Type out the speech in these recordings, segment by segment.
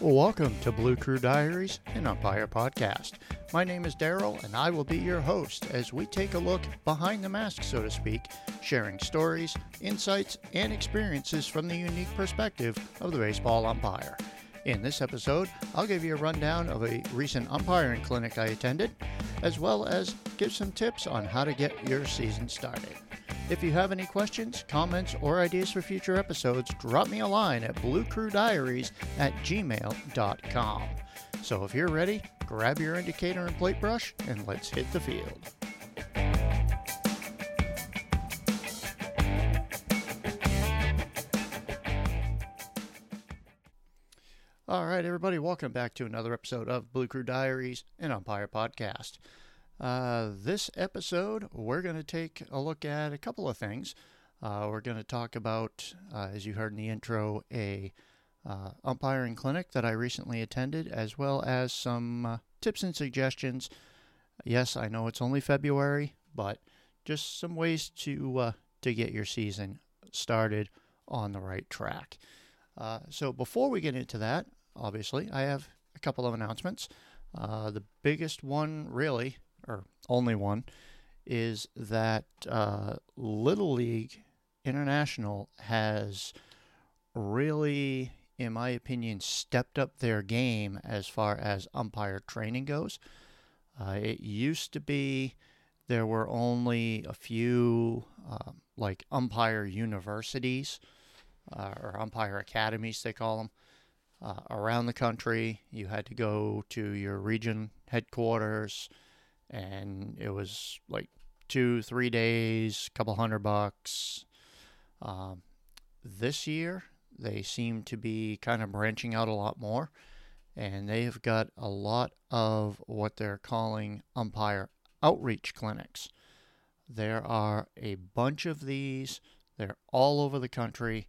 Welcome to Blue Crew Diaries, an umpire podcast. My name is Daryl, and I will be your host as we take a look behind the mask, so to speak, sharing stories, insights, and experiences from the unique perspective of the baseball umpire. In this episode, I'll give you a rundown of a recent umpiring clinic I attended, as well as give some tips on how to get your season started. If you have any questions, comments, or ideas for future episodes, drop me a line at bluecrewdiaries@gmail.com. So if you're ready, grab your indicator and plate brush, and let's hit the field. All right, everybody, welcome back to another episode of Blue Crew Diaries, an umpire podcast. This episode, we're going to take a look at a couple of things. We're going to talk about, as you heard in the intro, a umpiring clinic that I recently attended, as well as some tips and suggestions. Yes, I know it's only February, but just some ways to get your season started on the right track. So before we get into that, obviously, I have a couple of announcements. The biggest one, really, or only one, is that Little League International has really, in my opinion, stepped up their game as far as umpire training goes. It used to be there were only a few like umpire universities or umpire academies, they call them, around the country. You had to go to your region headquarters, and it was like 2-3 days, couple $100. This year, they seem to be kind of branching out a lot more, and they've got a lot of what they're calling umpire outreach clinics. There are a bunch of these. They're all over the country.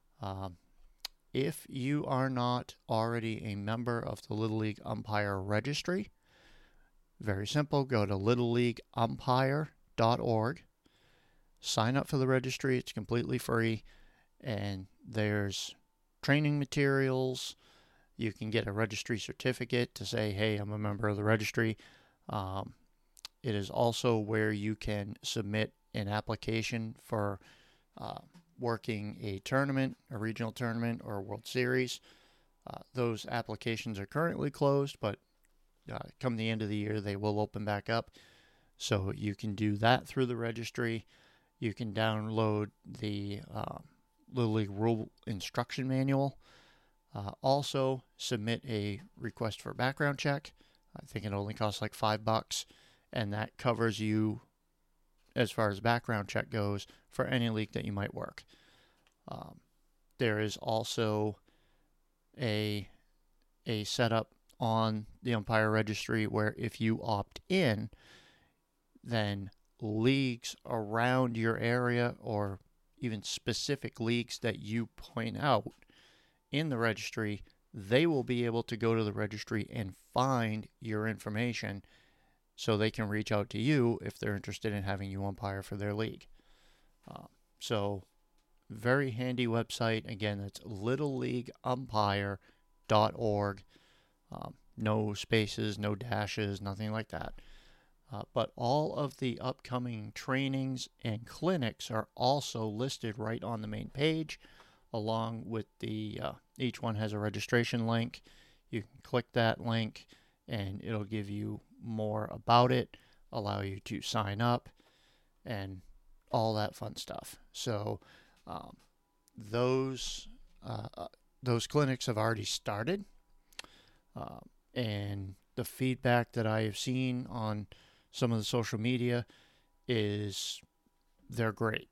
If you are not already a member of the Little League Umpire Registry, very simple, go to littleleagueumpire.org, sign up for the registry, it's completely free, and there's training materials. You can get a registry certificate to say, hey, I'm a member of the registry. It is also where you can submit an application for working a tournament, a regional tournament, or a World Series. Those applications are currently closed, but come the end of the year, they will open back up. So you can do that through the registry. You can download the Little League Rule Instruction Manual. Also, submit a request for a background check. I think it only costs like $5, and that covers you as far as background check goes for any league that you might work. There is also a setup on the umpire registry where if you opt in, then leagues around your area or even specific leagues that you point out in the registry, they will be able to go to the registry and find your information so they can reach out to you if they're interested in having you umpire for their league. So very handy website. Again, that's littleleagueumpire.org. No spaces, no dashes, nothing like that. But all of the upcoming trainings and clinics are also listed right on the main page, along with the each one has a registration link. You can click that link, and it'll give you more about it, allow you to sign up, and all that fun stuff. So those clinics have already started, and the feedback that I have seen on some of the social media is they're great.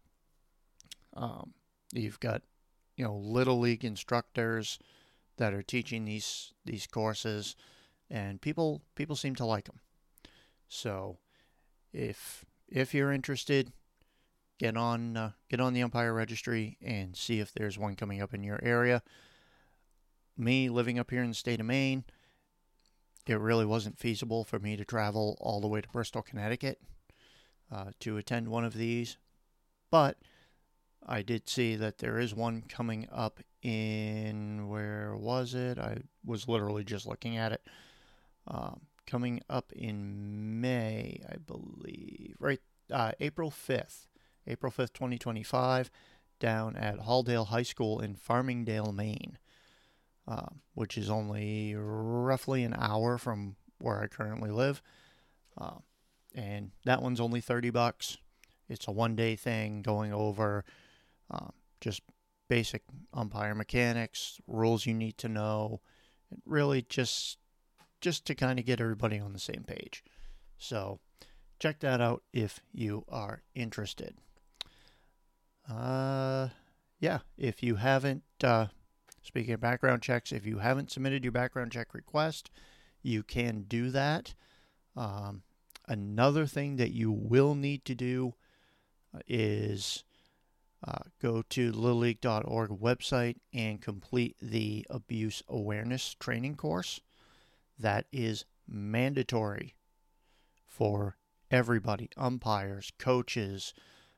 You've got Little League instructors that are teaching these courses, and people seem to like them. So if you're interested, get on the umpire registry and see if there's one coming up in your area. Me living up here in the state of Maine, it really wasn't feasible for me to travel all the way to Bristol, Connecticut to attend one of these, but I did see that there is one coming up in, where was it? I was literally just looking at it. Coming up in May, I believe, right? April 5th, 2025, down at Halldale High School in Farmingdale, Maine, which is only roughly an hour from where I currently live. And that one's only $30. It's a one-day thing going over just basic umpire mechanics, rules you need to know, and really just to kind of get everybody on the same page. So check that out if you are interested. If you haven't, speaking of background checks, if you haven't submitted your background check request, you can do that. Another thing that you will need to do is go to the littleleague.org website and complete the abuse awareness training course. That is mandatory for everybody, umpires, coaches,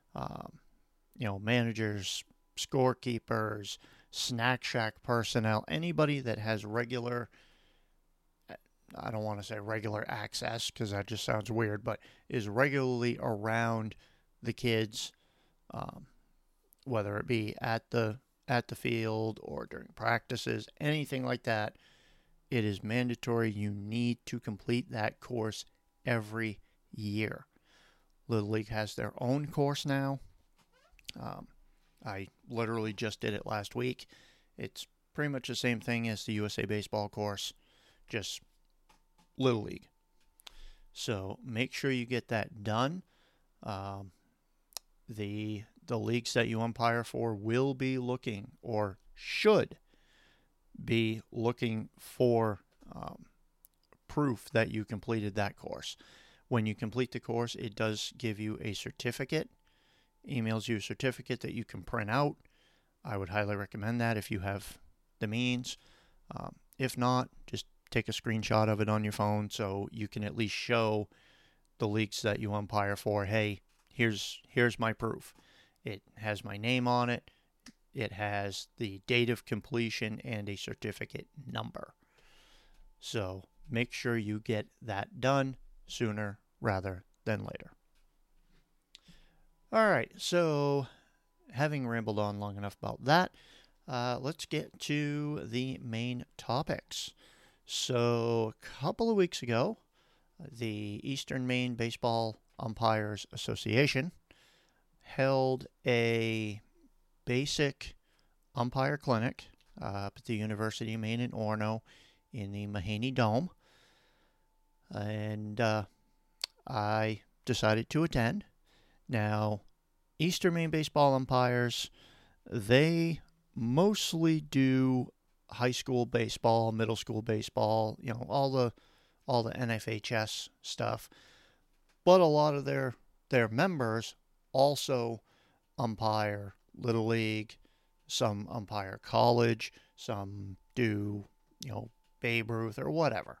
managers, scorekeepers, Snack Shack personnel, anybody that has regular, I don't want to say regular access because that just sounds weird, but is regularly around the kids, whether it be at the field or during practices, anything like that. It is mandatory. You need to complete that course every year. Little League has their own course now. I literally just did it last week. It's pretty much the same thing as the USA Baseball course, just Little League. So make sure you get that done. The leagues that you umpire for will be looking, or should be looking, for proof that you completed that course. When you complete the course, it does give you a certificate, emails you a certificate that you can print out. I would highly recommend that if you have the means. If not, just take a screenshot of it on your phone so you can at least show the leagues that you umpire for, hey, here's my proof. It has my name on it. It has the date of completion and a certificate number. So make sure you get that done sooner rather than later. All right, so having rambled on long enough about that, let's get to the main topics. So a couple of weeks ago, the Eastern Maine Baseball Umpires Association held a basic umpire clinic up at the University of Maine in Orono in the Mahaney Dome. And I decided to attend. Now, Eastern Maine baseball umpires, they mostly do high school baseball, middle school baseball, all the NFHS stuff. But a lot of their members also umpire Little League, some umpire college, some do, Babe Ruth or whatever.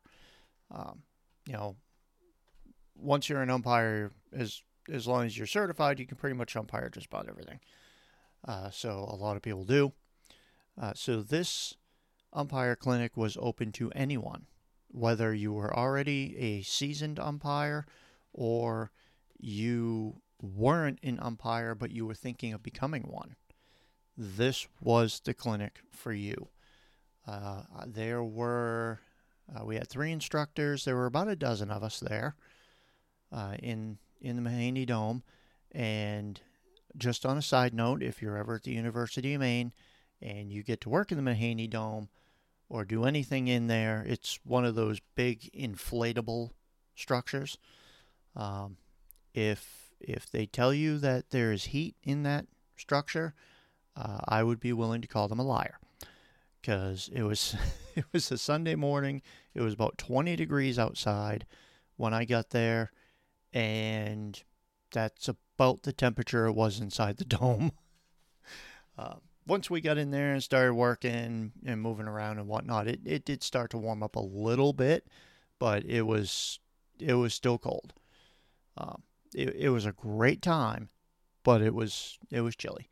Once you're an umpire, as long as you're certified, you can pretty much umpire just about everything. So a lot of people do. So this umpire clinic was open to anyone, whether you were already a seasoned umpire or you weren't an umpire but you were thinking of becoming one. This was the clinic for you. We had 3 instructors. There were about a dozen of us there in the Mahaney Dome. And just on a side note, if you're ever at the University of Maine and you get to work in the Mahaney Dome or do anything in there, it's one of those big inflatable structures. If they tell you that there is heat in that structure, I would be willing to call them a liar, because it was a Sunday morning. It was about 20 degrees outside when I got there, and that's about the temperature it was inside the dome. Once we got in there and started working and moving around and whatnot, it did start to warm up a little bit, but it was still cold. It was a great time, but it was chilly.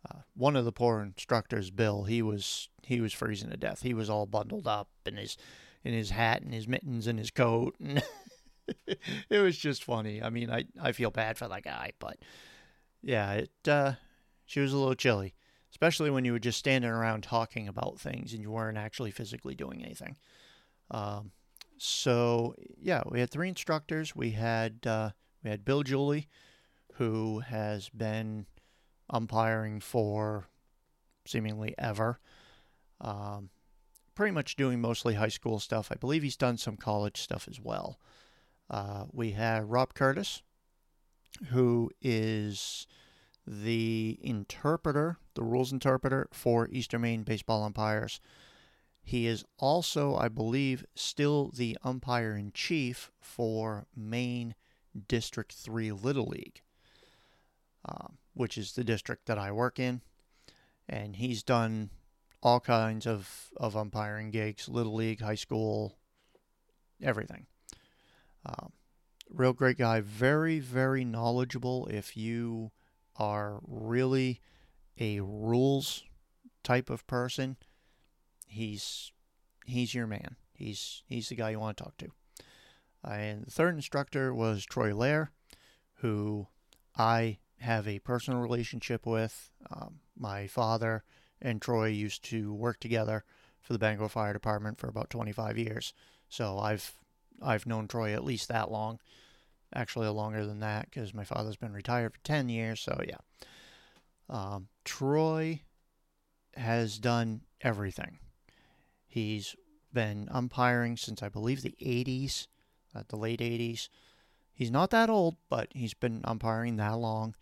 One of the poor instructors, Bill, he was freezing to death. He was all bundled up in his hat and his mittens and his coat, and it was just funny. I mean, I feel bad for that guy, but yeah, she was a little chilly, especially when you were just standing around talking about things and you weren't actually physically doing anything. Um, so yeah, we had three instructors. We had Bill Julie, who has been umpiring for seemingly ever. Um, Pretty much doing mostly high school stuff. I believe he's done some college stuff as well. We have Rob Curtis, who is the interpreter, the rules interpreter for Eastern Maine baseball umpires. He is also, I believe, still the umpire in chief for Maine District 3 Little League, which is the district that I work in. And he's done all kinds of umpiring gigs, Little League, high school, everything. Um, Real great guy, very, very knowledgeable. If you are really a rules type of person, he's your man. He's the guy you want to talk to. And the third instructor was Troy Lair, who I have a personal relationship with. My father and Troy used to work together for the Bangor Fire Department for about 25 years. So I've known Troy at least that long. Actually, longer than that because my father's been retired for 10 years. So yeah, Troy has done everything. He's been umpiring since I believe the 80s, the late 80s. He's not that old, but he's been umpiring that long.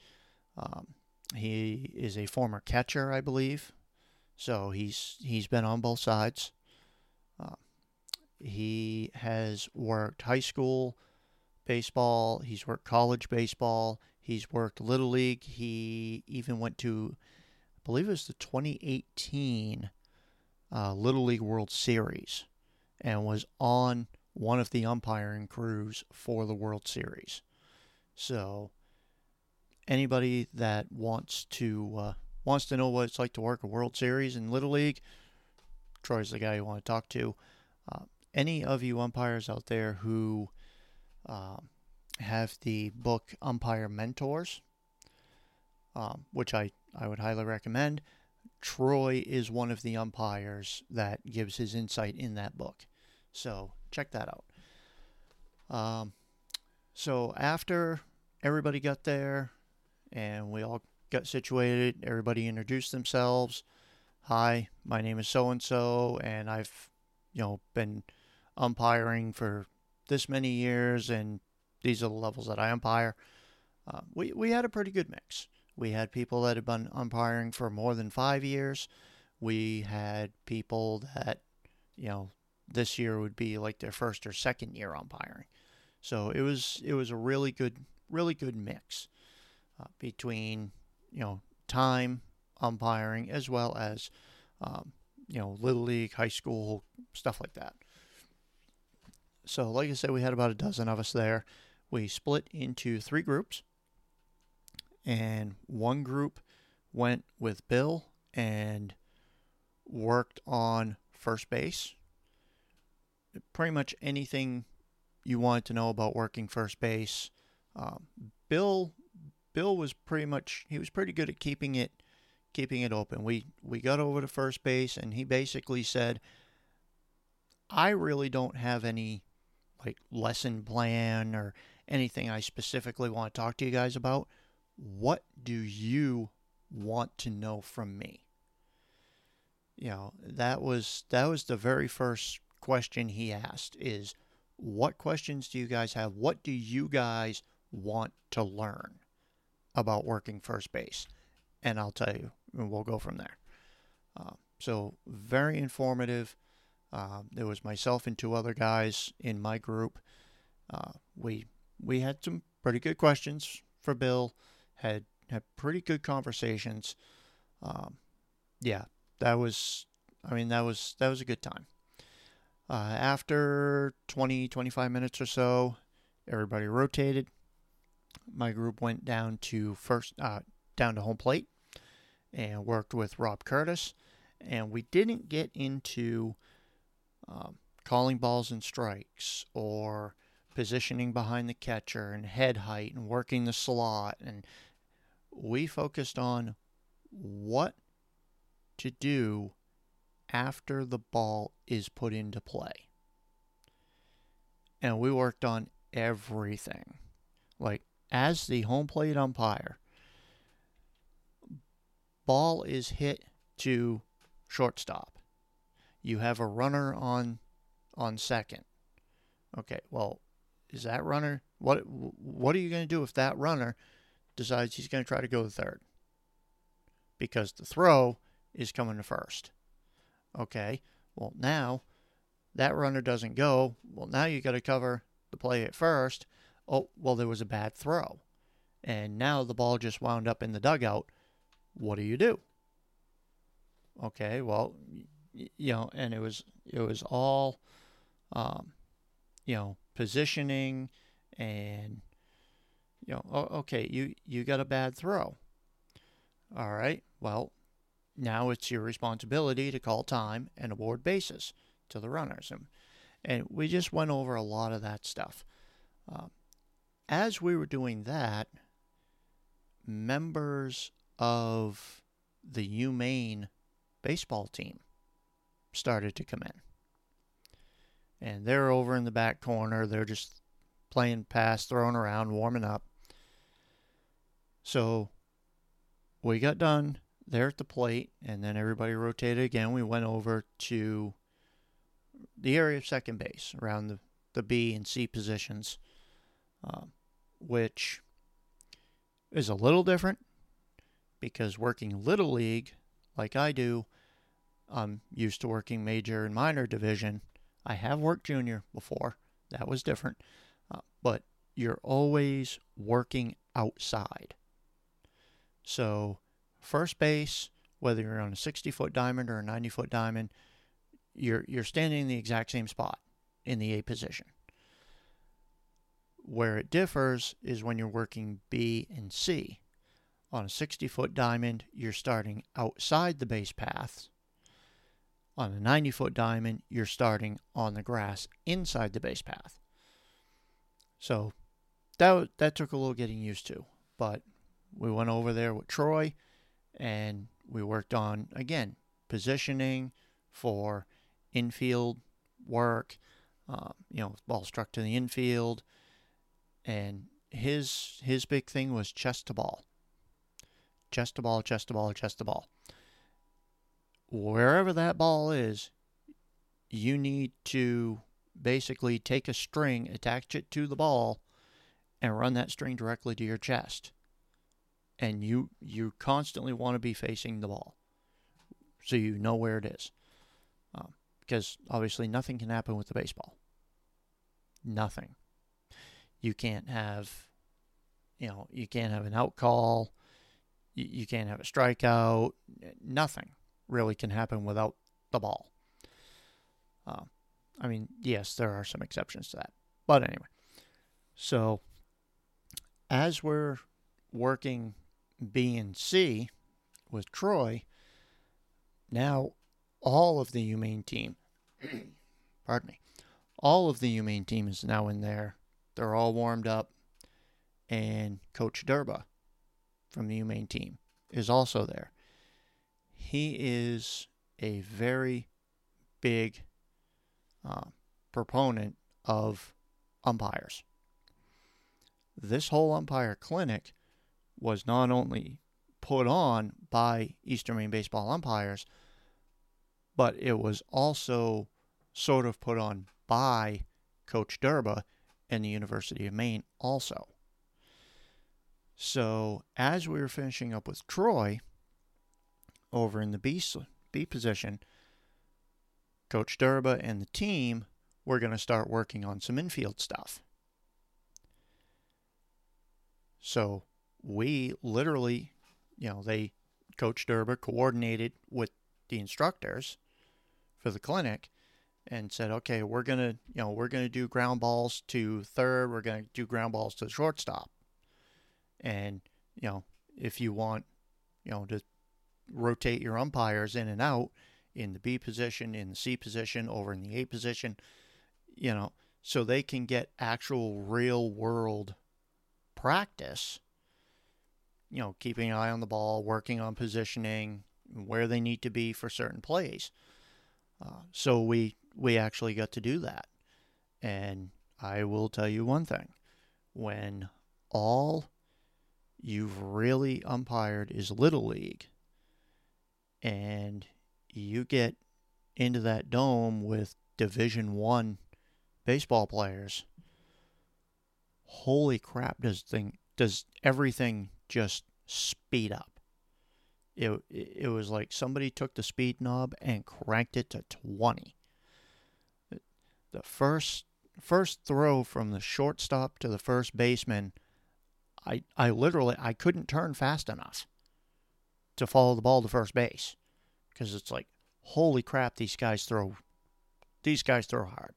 He is a former catcher, I believe. So he's been on both sides. He has worked high school baseball. He's worked college baseball. He's worked Little League. He even went to, I believe it was the 2018 Little League World Series and was on one of the umpiring crews for the World Series. So anybody that wants to know what it's like to work a World Series in Little League, Troy's the guy you want to talk to. Any of you umpires out there who have the book Umpire Mentors, which I would highly recommend, Troy is one of the umpires that gives his insight in that book. So check that out. So after everybody got there and we all got situated, everybody introduced themselves. Hi, my name is so-and-so, and I've, been umpiring for this many years, and these are the levels that I umpire. We had a pretty good mix. We had people that had been umpiring for more than 5 years. We had people that, this year would be like their first or second year umpiring. So it was a really good mix between, time umpiring as well as, Little League, high school, stuff like that. So like I said, we had about a dozen of us there. We split into 3 groups, and one group went with Bill and worked on first base. Pretty much anything you wanted to know about working first base. Bill was pretty good at keeping it open. We got over to first base, and he basically said, I really don't have any lesson plan or anything I specifically want to talk to you guys about. What do you want to know from me? That was the very first question he asked is, what questions do you guys have? What do you guys want to learn about working first base? And I'll tell you, and we'll go from there. So very informative. There was myself and 2 other guys in my group. We had some pretty good questions for Bill. Had pretty good conversations. Yeah, that was a good time. After 20-25 minutes or so, everybody rotated. My group went down to home plate, and worked with Rob Curtis. And we didn't get into calling balls and strikes or positioning behind the catcher and head height and working the slot. And we focused on what to do after the ball is put into play. And we worked on everything. Like, as the home plate umpire, ball is hit to shortstop. You have a runner on second. Okay, well, is that runner, what are you going to do if that runner decides he's going to try to go to third? Because the throw is coming to first. Okay, well, now that runner doesn't go. Well, now you got to cover the play at first. Oh, well, there was a bad throw. And now the ball just wound up in the dugout. What do you do? Okay, well, and it was all, positioning and, okay, you got a bad throw. All right, well, now it's your responsibility to call time and award bases to the runners. And we just went over a lot of that stuff. As we were doing that, members of the UMaine baseball team started to come in. And they're over in the back corner. They're just playing pass, throwing around, warming up. So we got done there at the plate, and then everybody rotated again. We went over to the area of second base, around the B and C positions, which is a little different because working Little League, like I do, I'm used to working major and minor division. I have worked junior before. That was different. But you're always working outside. So first base, whether you're on a 60-foot diamond or a 90-foot diamond, you're standing in the exact same spot in the A position. Where it differs is when you're working B and C. On a 60-foot diamond, you're starting outside the base paths. On a 90-foot diamond, you're starting on the grass inside the base path. So that took a little getting used to. But we went over there with Troy, and we worked on, again, positioning for infield work, ball struck to the infield. And his big thing was chest to ball. Chest to ball, chest to ball, chest to ball. Wherever that ball is, you need to basically take a string, attach it to the ball, and run that string directly to your chest. And you constantly want to be facing the ball so you know where it is. Because obviously nothing can happen with the baseball. Nothing. You can't have, you can't have an out call. You can't have a strikeout. Nothing really can happen without the ball. Yes, there are some exceptions to that. But anyway, so as we're working B and C with Troy, now all of the UMaine team, all of the UMaine team is now in there. They're all warmed up, and Coach Durba from the UMaine team is also there. He is a very big proponent of umpires. This whole umpire clinic was not only put on by Eastern Maine baseball umpires, but it was also sort of put on by Coach Durba and the University of Maine also. So as we were finishing up with Troy, over in the B position, Coach Durba and the team were going to start working on some infield stuff. So we literally, Coach Durba coordinated with the instructors for the clinic and said, okay, we're going to do ground balls to third, we're going to do ground balls to the shortstop. And, if you want, to rotate your umpires in and out in the B position, in the C position, over in the A position, so they can get actual real world practice, keeping an eye on the ball, working on positioning, where they need to be for certain plays. So we actually got to do that. And I will tell you one thing. When all you've really umpired is Little League, and you get into that dome with Division I baseball players, holy crap, does everything just speed up. It was like somebody took the speed knob and cranked it to 20. The first throw from the shortstop to the first baseman, I literally couldn't turn fast enough to follow the ball to first base, because it's like, holy crap, these guys throw hard.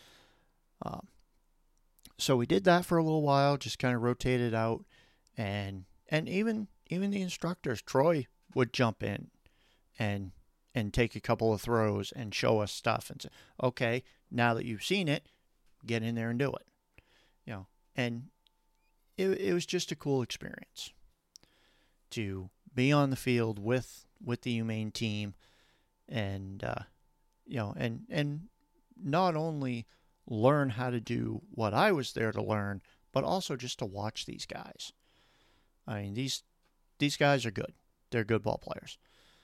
So we did that for a little while, just kind of rotated out, and even the instructors, Troy, would jump in and take a couple of throws and show us stuff and say, okay, now that you've seen it, get in there and do it. And it was just a cool experience to be on the field with the UMaine team, and and not only learn how to do what I was there to learn, but also just to watch these guys. I mean, these guys are good. They're good ball players.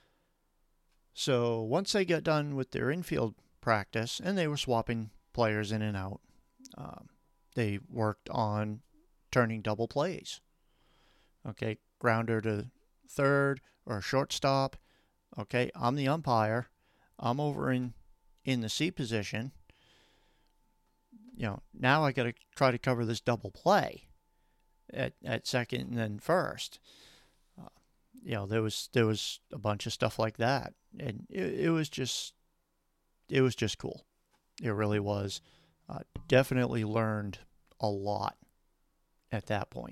So once they got done with their infield practice, and they were swapping players in and out, they worked on turning double plays. Okay, grounder to third or shortstop. Okay, I'm the umpire. I'm over in the C position. Now I got to try to cover this double play at second and then first. There was a bunch of stuff like that, and it was just cool. It really was. Definitely learned a lot at that point.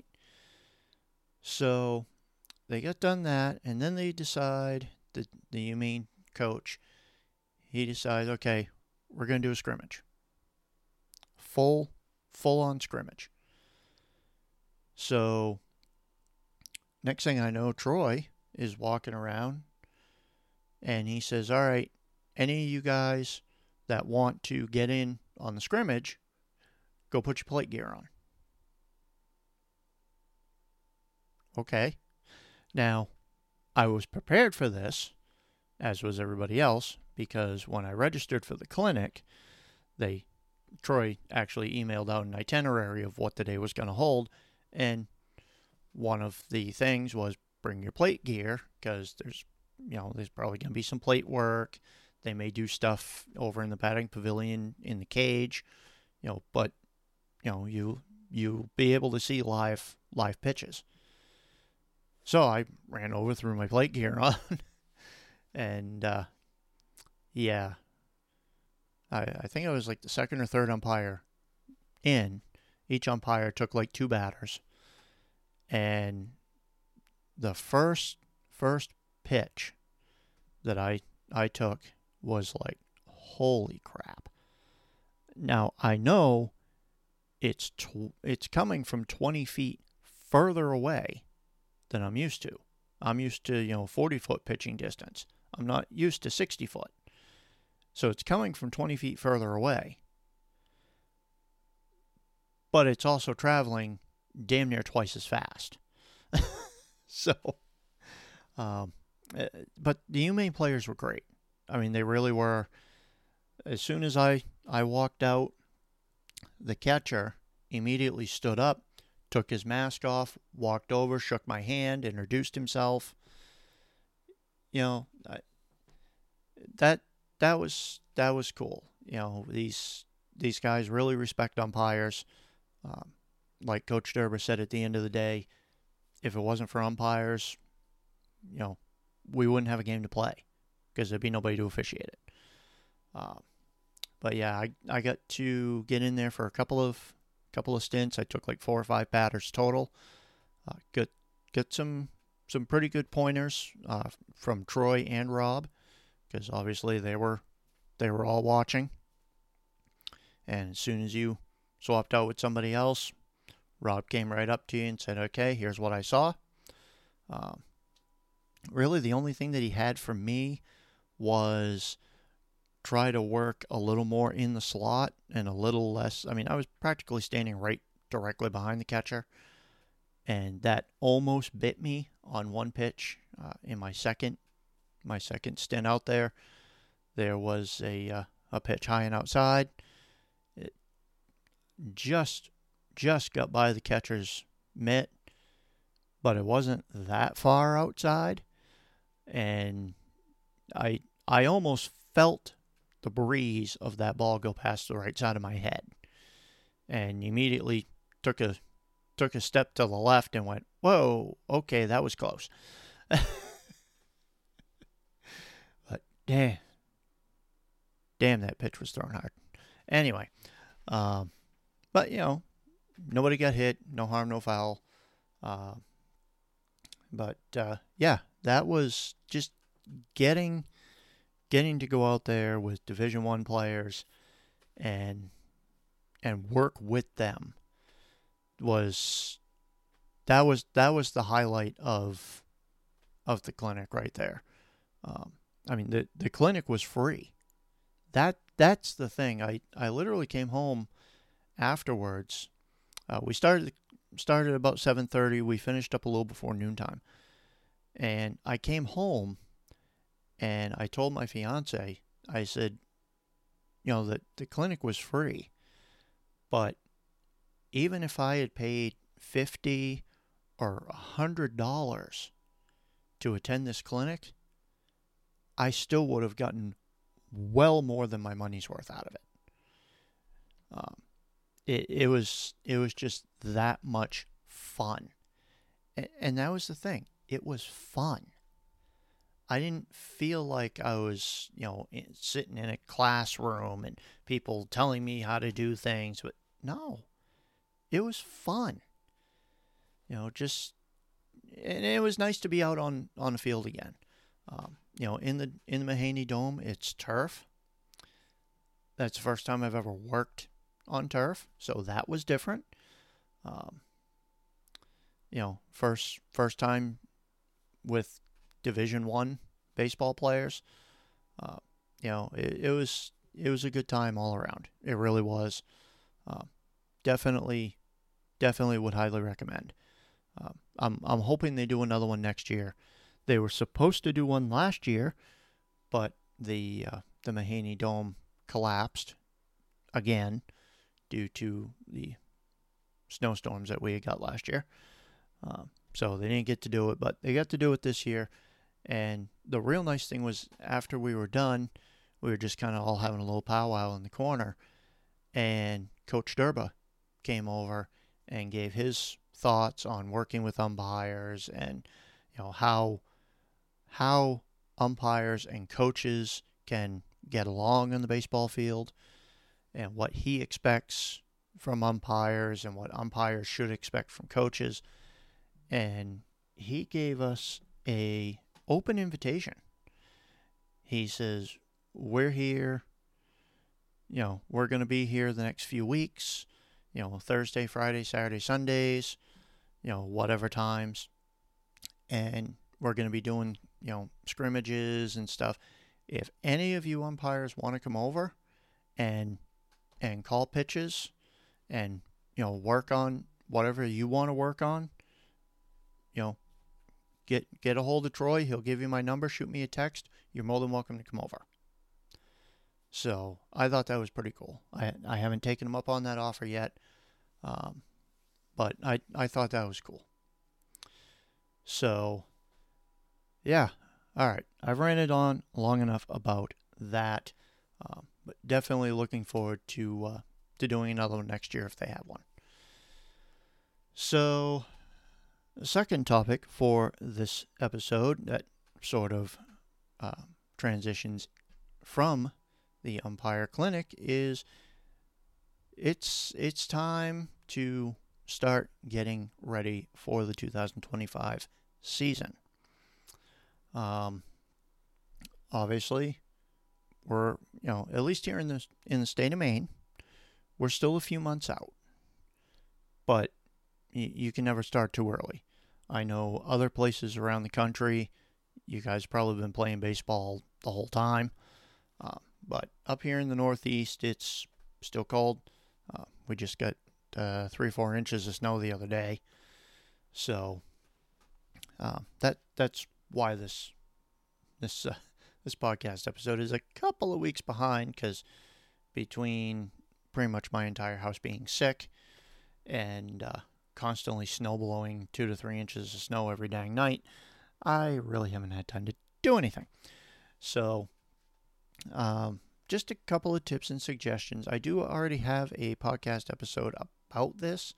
So they got done that, and then they decide, the UMaine coach, he decides, okay, we're going to do a scrimmage. Full on scrimmage. So next thing I know, Troy is walking around, and he says, all right, any of you guys that want to get in on the scrimmage, go put your plate gear on. Okay. Now, I was prepared for this, as was everybody else, because when I registered for the clinic, Troy actually emailed out an itinerary of what the day was going to hold, and one of the things was bring your plate gear, because there's probably going to be some plate work. They may do stuff over in the batting pavilion in the cage, but you'll be able to see live pitches. So I ran over, threw my plate gear on, and I think I was like the second or third umpire in. Each umpire took like 2 batters, and the first pitch that I took was like, holy crap. Now I know it's coming from 20 feet further away than I'm used to. I'm used to 40-foot pitching distance. I'm not used to 60 foot. So it's coming from 20 feet further away. But it's also traveling damn near twice as fast. So, but the UMaine players were great. I mean, they really were. As soon as I walked out, the catcher immediately stood up, took his mask off, walked over, shook my hand, introduced himself. That was cool. These guys really respect umpires. Like Coach Derber said at the end of the day, if it wasn't for umpires, we wouldn't have a game to play, because there'd be nobody to officiate it. But yeah, I got to get in there for a couple of stints. I took like 4 or 5 batters total. Got some some pretty good pointers from Troy and Rob, because obviously they were all watching. And as soon as you swapped out with somebody else, Rob came right up to you and said, "Okay, here's what I saw." Really, the only thing that he had for me was try to work a little more in the slot and a little less. I mean, I was practically standing right directly behind the catcher, and that almost bit me on one pitch in my second stint out there. There was a pitch high and outside. It just got by the catcher's mitt, but it wasn't that far outside, and I almost felt the breeze of that ball go past the right side of my head, and immediately took a step to the left and went, "Whoa, okay, that was close." But damn, that pitch was thrown hard. Anyway, but nobody got hit, no harm, no foul. But yeah, that was just getting to go out there with Division I players and work with them was the highlight of the clinic right there. I mean, the clinic was free. That's the thing. I literally came home afterwards. We started about 7:30. We finished up a little before noontime, and I came home and I told my fiance, I said, that the clinic was free, but even if I had paid $50 or $100 to attend this clinic, I still would have gotten well more than my money's worth out of it. It was just that much fun, and that was the thing. It was fun. I didn't feel like I was, sitting in a classroom and people telling me how to do things, but no, it was fun. And it was nice to be out on the field again. In the Mahaney Dome, it's turf. That's the first time I've ever worked on turf, so that was different. First time with Division I baseball players. It was a good time all around. It really was. Definitely would highly recommend. I'm hoping they do another one next year. They were supposed to do one last year, but the Mahaney Dome collapsed again due to the snowstorms that we got last year. So they didn't get to do it, but they got to do it this year. And the real nice thing was after we were done, we were just kind of all having a little powwow in the corner, and Coach Durba came over and gave his thoughts on working with umpires and how umpires and coaches can get along on the baseball field, and what he expects from umpires and what umpires should expect from coaches. And he gave us a open invitation. He says, we're here, we're going to be here the next few weeks, Thursday, Friday, Saturday, Sundays, whatever times. And we're going to be doing, scrimmages and stuff. If any of you umpires want to come over and call pitches and, work on whatever you want to work on, get a hold of Troy. He'll give you my number. Shoot me a text. You're more than welcome to come over. So I thought that was pretty cool. I haven't taken him up on that offer yet, but I thought that was cool. So, yeah. All right. I've ranted on long enough about that, but definitely looking forward to doing another one next year if they have one. So, the second topic for this episode that sort of transitions from the umpire clinic is it's time to start getting ready for the 2025 season. Obviously, we're, at least here in the state of Maine, we're still a few months out, but you can never start too early. I know other places around the country, you guys probably been playing baseball the whole time, but up here in the Northeast, it's still cold. We just got 3 or 4 inches of snow the other day, so that's why this podcast episode is a couple of weeks behind, because between pretty much my entire house being sick and constantly snow blowing 2 to 3 inches of snow every dang night, I really haven't had time to do anything. So just a couple of tips and suggestions. I do already have a podcast episode about this,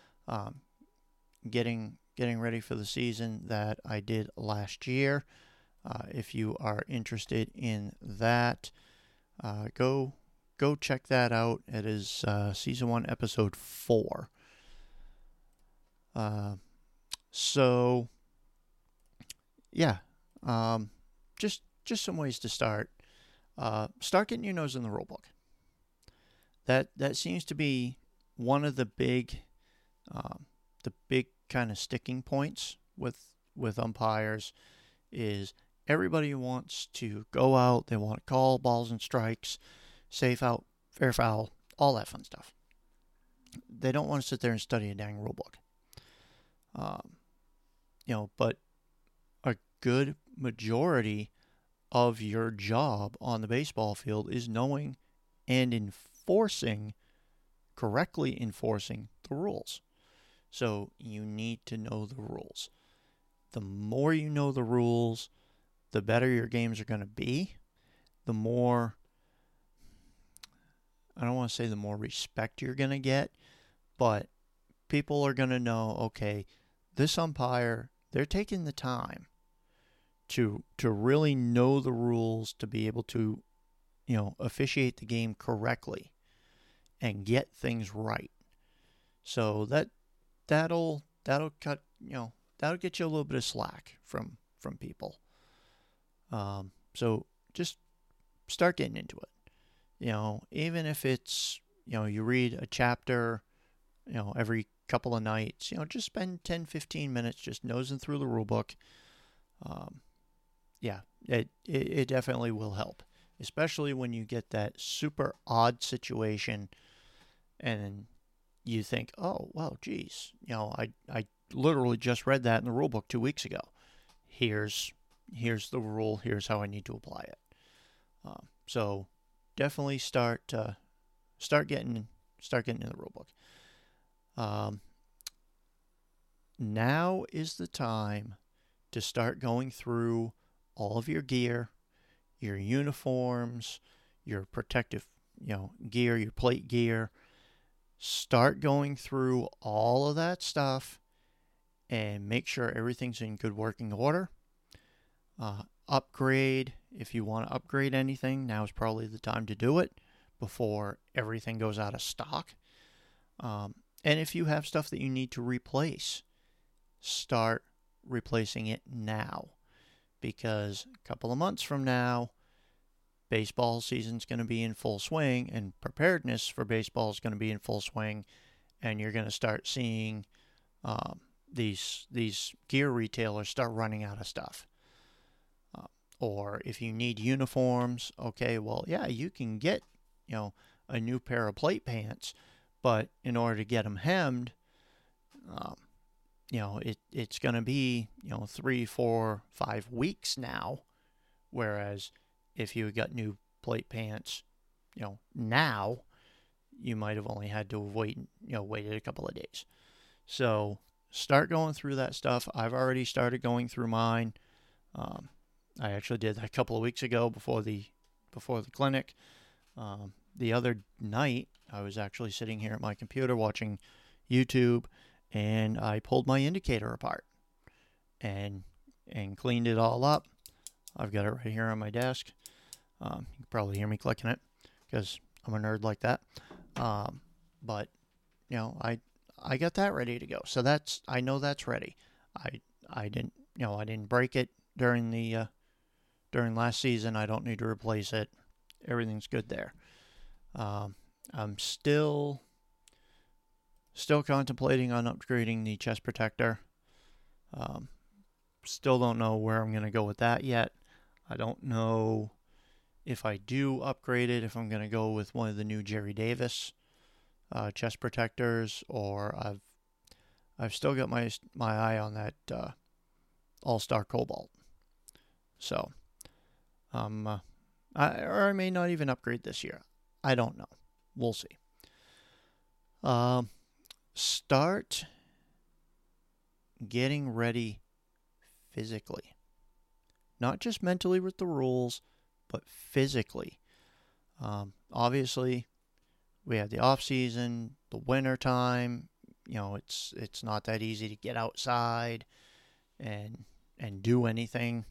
getting ready for the season, that I did last year. If you are interested in that, go check that out. It is season 1, episode 4. So yeah, just some ways to start. Start getting your nose in the rule book. That seems to be one of the big kind of sticking points with umpires. Is everybody wants to go out, they want to call balls and strikes, safe out, fair foul, all that fun stuff. They don't want to sit there and study a dang rule book. But a good majority of your job on the baseball field is knowing and correctly enforcing the rules. So you need to know the rules. The more you know the rules, the better your games are going to be. The more, I don't want to say the more respect you're going to get, but people are going to know, okay, this umpire, they're taking the time to really know the rules, to be able to, officiate the game correctly and get things right. So that'll cut, that'll get you a little bit of slack from people. So just start getting into it. Even if it's, you read a chapter, every couple of nights, just spend 10, 15 minutes just nosing through the rule book. It definitely will help, especially when you get that super odd situation and you think, oh, well, geez, I literally just read that in the rule book 2 weeks ago. Here's the rule. Here's how I need to apply it. So definitely start getting in the rule book. Now is the time to start going through all of your gear, your uniforms, your protective, gear, your plate gear. Start going through all of that stuff and make sure everything's in good working order. Upgrade, if you want to upgrade anything, now is probably the time to do it before everything goes out of stock. And if you have stuff that you need to replace, start replacing it now, because a couple of months from now, baseball season's going to be in full swing, and preparedness for baseball is going to be in full swing, and you're going to start seeing these gear retailers start running out of stuff. Or if you need uniforms, okay, well, yeah, you can get, a new pair of plate pants, but in order to get them hemmed, it's going to be, 3, 4, 5 weeks now. Whereas if you got new plate pants, now, you might have only had to waited a couple of days. So start going through that stuff. I've already started going through mine. I actually did that a couple of weeks ago before the clinic. The other night, I was actually sitting here at my computer watching YouTube, and I pulled my indicator apart and cleaned it all up. I've got it right here on my desk. You can probably hear me clicking it because I'm a nerd like that. But I got that ready to go. So I know that's ready. I didn't, I didn't break it during last season. I don't need to replace it. Everything's good there. I'm still contemplating on upgrading the chest protector. Still don't know where I'm going to go with that yet. I don't know if I do upgrade it, if I'm going to go with one of the new Jerry Davis chest protectors, or I've still got my eye on that All-Star Cobalt. So, I may not even upgrade this year. I don't know. We'll see. Start getting ready physically. Not just mentally with the rules, but physically. Obviously, we had the off season, the winter time. It's not that easy to get outside and do anything.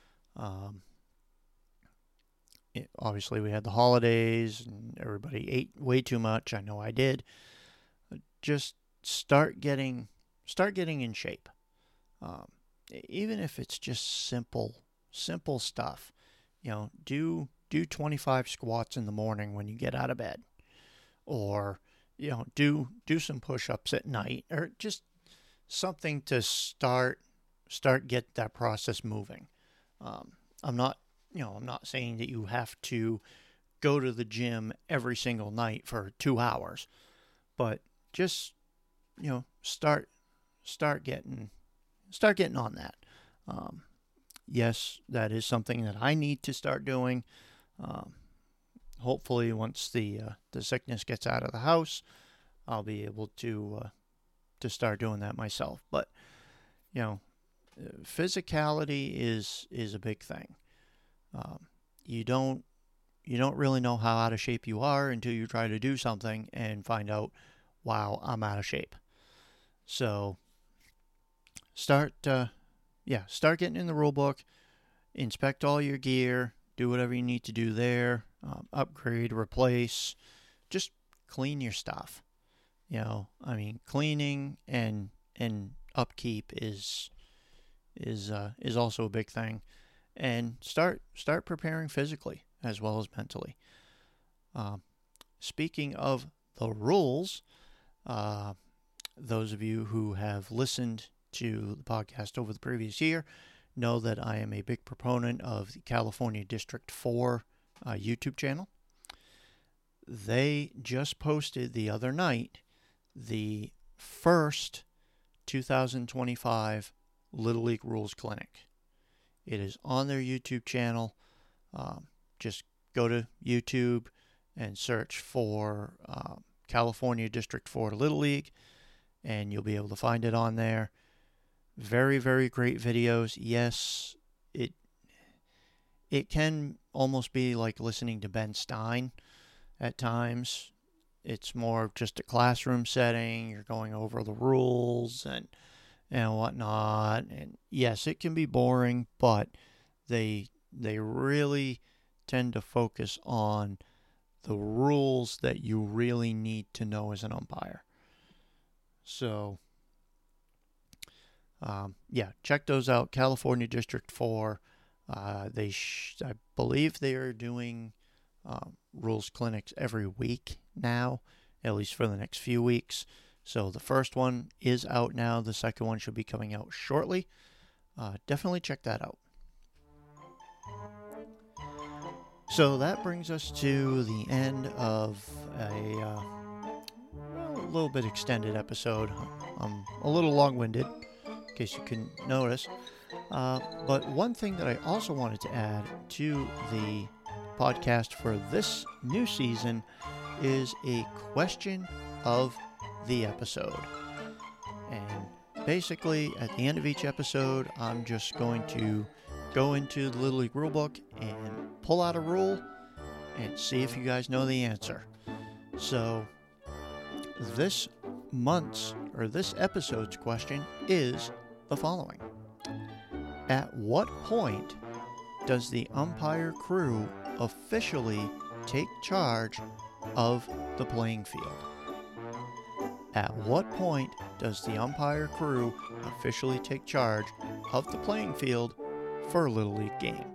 Obviously, we had the holidays and everybody ate way too much. I know I did. Just start getting in shape. Even if it's just simple stuff. Do 25 squats in the morning when you get out of bed, or do some push-ups at night, or just something to start get that process moving. I'm not saying that you have to go to the gym every single night for 2 hours, but just start getting on that. Yes, that is something that I need to start doing. Hopefully, once the sickness gets out of the house, I'll be able to start doing that myself. But physicality is a big thing. You don't really know how out of shape you are until you try to do something and find out, wow, I'm out of shape. So start getting in the rule book, inspect all your gear, do whatever you need to do there, upgrade, replace, just clean your stuff. Cleaning and upkeep is also a big thing. And start preparing physically as well as mentally. Speaking of the rules, those of you who have listened to the podcast over the previous year know that I am a big proponent of the California District 4 YouTube channel. They just posted the other night the first 2025 Little League Rules Clinic. It is on their YouTube channel. Just go to YouTube and search for California District 4 Little League, and you'll be able to find it on there. Very, very great videos. Yes, it can almost be like listening to Ben Stein at times. It's more of just a classroom setting. You're going over the rules and whatnot. And yes, it can be boring, but they really tend to focus on the rules that you really need to know as an umpire. So, check those out. California District 4. I believe they are doing rules clinics every week now, at least for the next few weeks. So the first one is out now. The second one should be coming out shortly. Definitely check that out. So that brings us to the end of a little bit extended episode. I'm a little long-winded, in case you couldn't notice. But one thing that I also wanted to add to the podcast for this new season is a question of the episode. And basically, at the end of each episode, I'm just going to go into the Little League Rulebook and pull out a rule and see if you guys know the answer. So this episode's question is the following. At what point does the umpire crew officially take charge of the playing field? At what point does the umpire crew officially take charge of the playing field for a Little League game?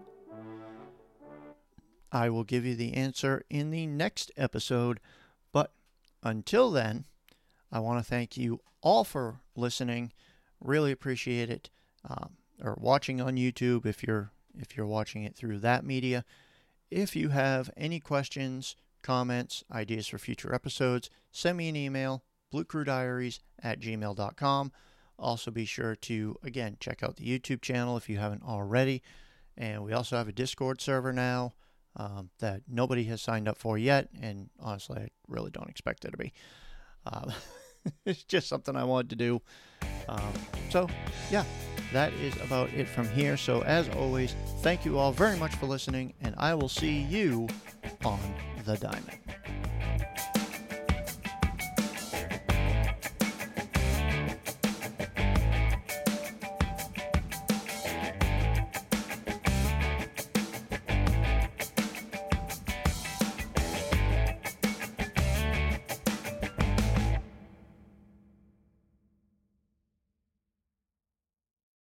I will give you the answer in the next episode, but until then, I want to thank you all for listening. Really appreciate it. Or watching on YouTube if you're watching it through that media. If you have any questions, comments, ideas for future episodes, send me an email, bluecrewdiaries@gmail.com. Also be sure to, again, check out the YouTube channel if you haven't already. And we also have a Discord server now that nobody has signed up for yet. And honestly, I really don't expect it to be. It's just something I wanted to do. So, yeah, that is about it from here. So, as always, thank you all very much for listening, and I will see you on the diamond.